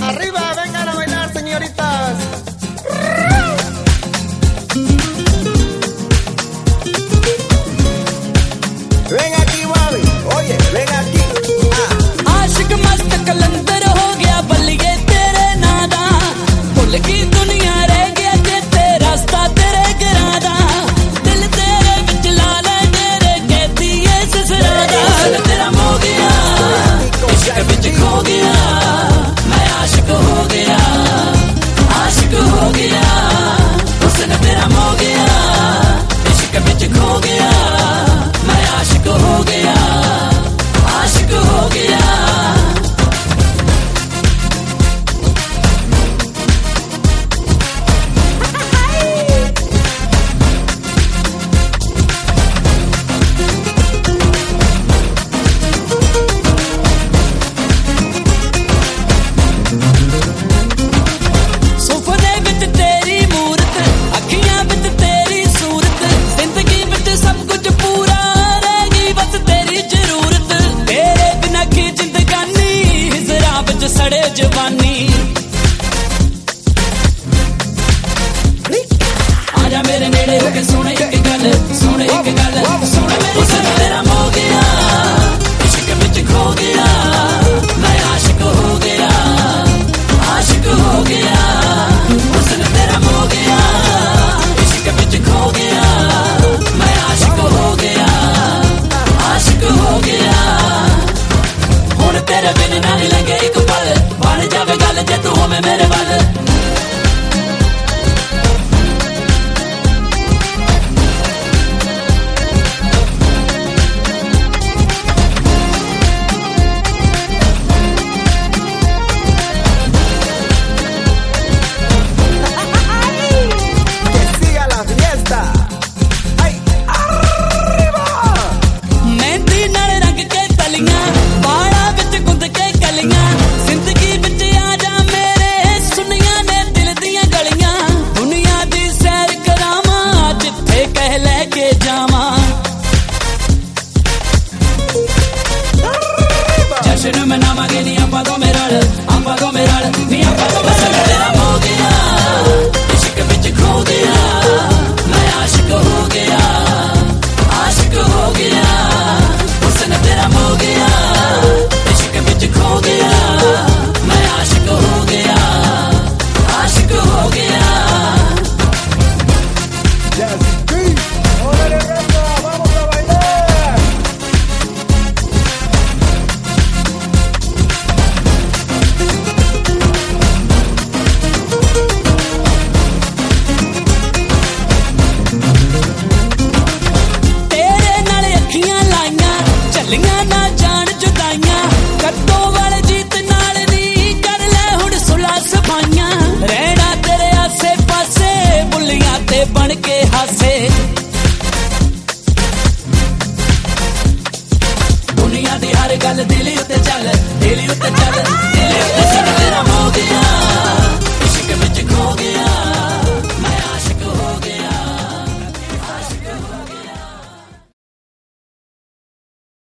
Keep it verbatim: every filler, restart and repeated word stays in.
Arriba, vengan a bailar, señoritas. Ven aquí, mami. Oye, ven aquí. आशिक मस्त कलंदर हो गया बल्लिए तेरे नादा भुल की दुनिया रह गया ते रास्ता तेरे गिरादा दिल तेरे विच लाल तेरे कहती है ससुरादा तेरा हो गया इश्क विच खो गया मैं आशिक हो गया आशिक हो गया हुस्न तेरा हो गया इश्क विच खो गया मैं आशिक हो गया आशिक हो गया सुपने विच तेरी मूरत अखियां विच तेरी सूरत जिंदगी विच सब कुछ पूरा रहेगी बस तेरी जरूरत तेरे बिना की जिंदगानी हिजरा विच सड़े जवानी आजा मेरे नेड़े होके सुन एक गल सुन एक गल सुन मेरी सुन तेरा हो गया इश्क विच खो गया मैं आशिक हो गया आशिक हो गया हुस्न तेरा हो गया इश्क विच खो गया मैं आशिक हो गया आशिक हो गया हुण तेरे बिन ना नहीं लगे एक पल बन जावे गल जे तू होवे मेरे वल Que siga la fiesta. Ay, arriba. Mehndi नाल रंग के तलियां बाड़ा विच गुंद के कलियां जिंदगी विच आ जा मेरे सुनिया ने दिल दियां गलियां दुनिया दी सैर करावां जिथे कह लेके जावां जश्न मनावांगे नी आपां दो मेरे नाल आपां दो मेरे नाल नी आपां दो मेरे नाल तेरा